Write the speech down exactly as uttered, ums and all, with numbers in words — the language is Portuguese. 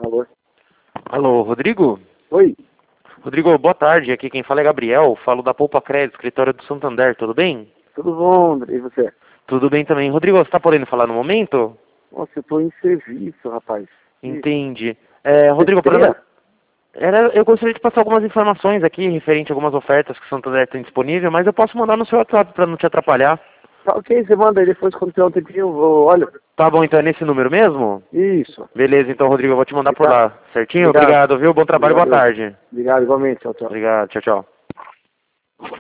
favor. Alô, Rodrigo? Oi. Rodrigo, boa tarde. Aqui quem fala é Gabriel. Falo da Poupa Crédito, escritório do Santander. Tudo bem? Tudo bom, André? E você? Tudo bem também. Rodrigo, você está podendo falar no momento? Nossa, eu tô em serviço, rapaz. Entendi. É, Rodrigo, Você para... Era, eu gostaria de passar algumas informações aqui referente a algumas ofertas que o Santander tem disponível, mas eu posso mandar no seu WhatsApp para não te atrapalhar. Tá ok, você manda aí depois quando tiver um tempinho, eu vou- olha. Tá bom, então é nesse número mesmo? Isso. Beleza, então, Rodrigo, eu vou te mandar por Obrigado. lá. Certinho? Obrigado. Obrigado, viu? Bom trabalho, boa Obrigado. tarde. Obrigado, igualmente. Tchau, tchau. Obrigado, tchau, tchau.